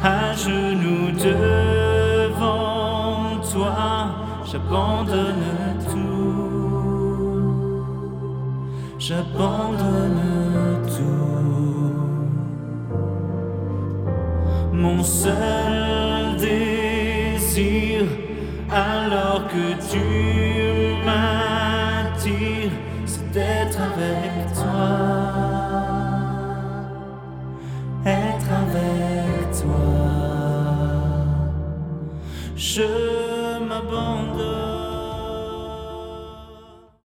à genoux devant toi, j'abandonne tout, j'abandonne tout. Mon seul désir, alors que tu m'attires, c'est d'être avec toi.